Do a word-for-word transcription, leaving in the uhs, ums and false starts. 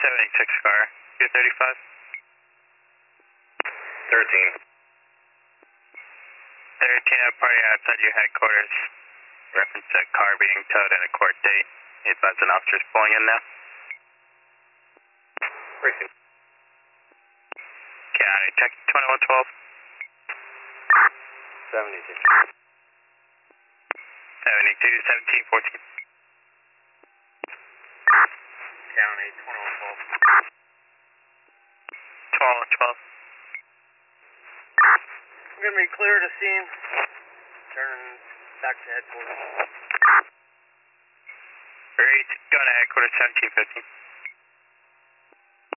seventy-six car, two thirty-five. thirteen. thirteen, a party outside your headquarters. Reference a car being towed and a court date. You advise an officer's pulling in now. Racing. County, check twenty-one twelve. seventy-two. seventy-two, seventeen, fourteen. County, twenty-one twelve. twelve, twelve. We're going to be clear to scene. Turning back to headquarters. Reach, going to headquarters seventeen fifteen.